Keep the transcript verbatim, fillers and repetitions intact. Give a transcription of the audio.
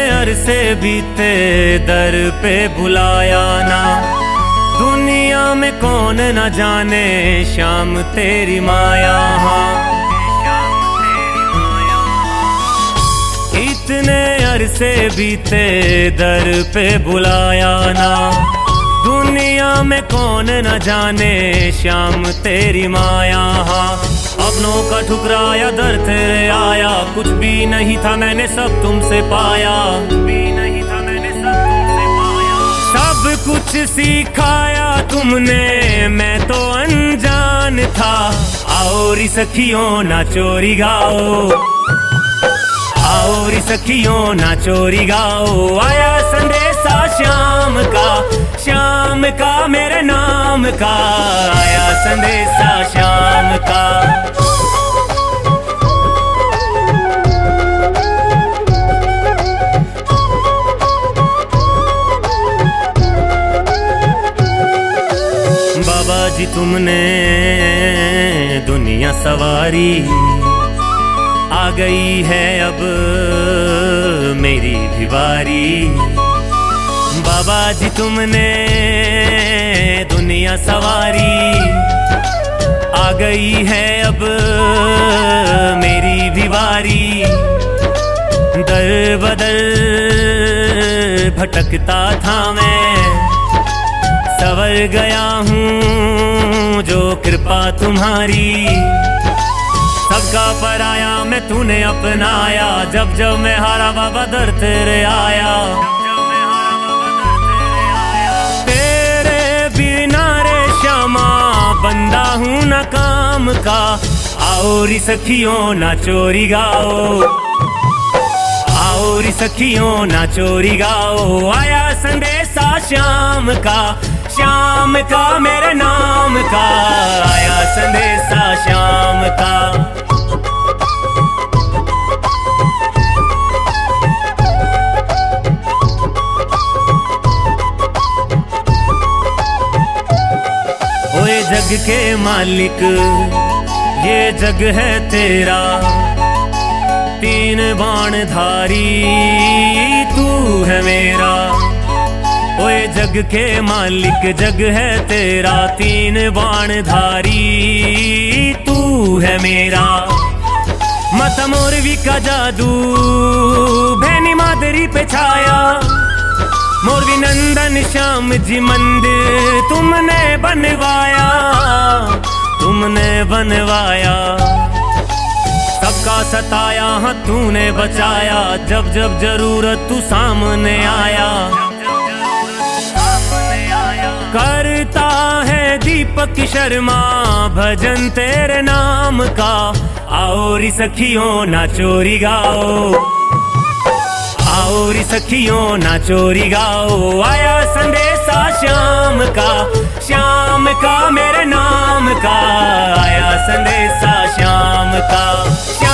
अरसे बीते दर पे बुलाया ना, दुनिया में कौन न जाने शाम तेरी माया। हाँ इतने अरसे बीते दर पे बुलाया ना, दुनिया में कौन न जाने शाम तेरी माया। हाँ अपनों का ठुकराया दर तेरे आया, कुछ भी नहीं था मैंने सब तुमसे पाया, भी नहीं था मैंने सब तुमसे पाया। सब कुछ सिखाया तुमने मैं तो अनजान था, आओ री सखियों ना चोरी गाओ, आओ री सखियों ना चोरी गाओ। आया संदेशा शाम का, शाम का मेरे नाम का, आया संदेशा शाम का। बाबा जी तुमने दुनिया सवारी, आ गई है अब मेरी भी बारी। बाबा जी तुमने दुनिया सवारी, आ गई है अब मेरी भी बारी। दर बदर भटकता था मैं, सवर गया हूँ जो कृपा तुम्हारी। सबका पराया मैं तूने अपनाया, जब जब मैं हारा बाबा दर तेरे आया। तेरे बिना रे श्यामा बंदा हूँ न काम का, आओ री सखियों ना चोरी गाओ, आओ री सखियों ना चोरी गाओ। आया संदेशा शाम का, शाम का मेरे नाम का, आया संदेशा शाम का। ओए जग के मालिक ये जग है तेरा, तीन बाण धारी तू है मेरा। ओए जग के मालिक जग है तेरा, तीन बाण धारी तू है मेरा। माता मोरवी का जादू भैनी मादरी पे छाया, मोरवी नंदन श्याम जी मंदिर तुमने बनवाया, तुमने बनवाया। सबका सताया हाँ तूने बचाया, जब जब जरूरत तू सामने आया। करता है दीपक शर्मा भजन तेरे नाम का, आओ री सखियों ना चोरी गाओ, आओ री सखियों ना चोरी गाओ। आया संदेशा शाम का, शाम का मेरे नाम का, आया संदेशा शाम का।